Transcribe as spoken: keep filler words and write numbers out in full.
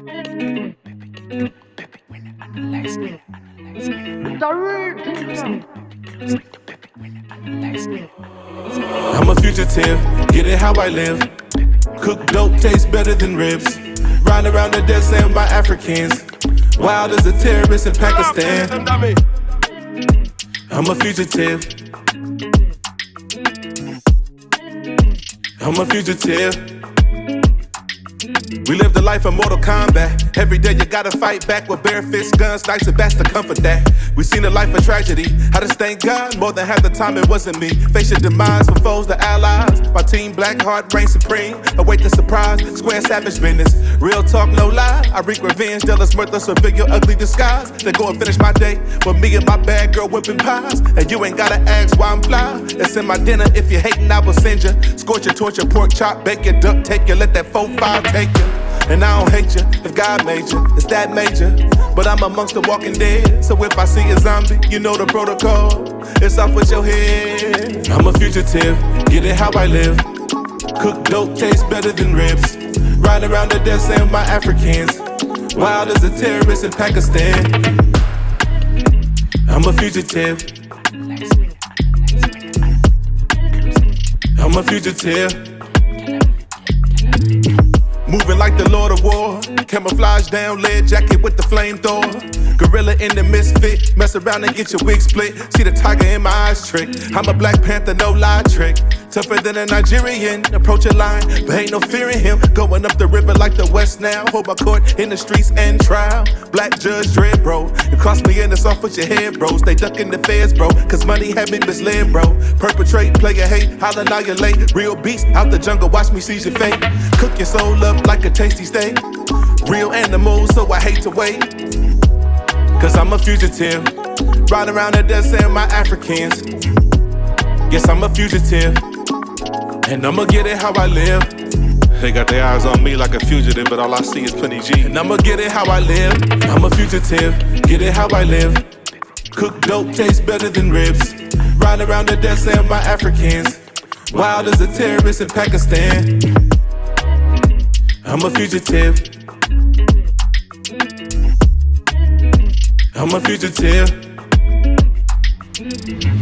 I'm a fugitive, get it how I live. Cook dope tastes better than ribs. Riding around the desert saying by Africans. Wild as a terrorist in Pakistan. I'm a fugitive. I'm a fugitive. We live the life of Mortal Kombat. Every day you gotta fight back with bare fists, guns, knives, and bats to comfort that. We seen a life of tragedy. I just thank God more than half the time it wasn't me. Face your demise for foes, the allies. My team, black heart, reign supreme. Await the surprise, square savage business. Real talk, no lie. I wreak revenge, jealous, mirthless, reveal your ugly disguise. Then go and finish my day with me and my bad girl whipping pies. And you ain't gotta ask why I'm fly. It's in my dinner. If you're hating, I will send you. Scorch your torture, pork chop, bake your duck, take you. Let that four five take you. And I don't hate you, if God made you, it's that major. But I'm amongst the walking dead, so if I see a zombie, you know the protocol. It's off with your head. I'm a fugitive, get it how I live. Cook dope tastes better than ribs. Ride around the desert saying by Africans. Wild as a terrorist in Pakistan. I'm a fugitive. I'm a fugitive. Moving like the Lord of War. Camouflage down, lead jacket with the flamethrower. Gorilla in the misfit. Mess around and get your wig split. See the tiger in my eyes trick. I'm a Black Panther, no lie trick. Tougher than a Nigerian. Approach a line, but ain't no fear in him. Going up the river like the West now. Hold my court in the streets and trial. Black judge dread, bro. It cost me in, it's off with your head, bro. Stay ducking the feds, bro. Cause money had me misled, bro. Perpetrate, player hate, holla now you're late. Real beast out the jungle, watch me seize your fate. Cook your soul up like a tasty steak. Real animals, so I hate to wait. Cause I'm a fugitive. Ride around the desert saying my Africans. Yes, I'm a fugitive. And I'ma get it how I live. They got their eyes on me like a fugitive, but all I see is plenty G. And I'ma get it how I live. I'm a fugitive, get it how I live. Cook dope tastes better than ribs. Ride around the desert saying my Africans. Wild as a terrorist in Pakistan. I'm a fugitive. I'm a fugitive.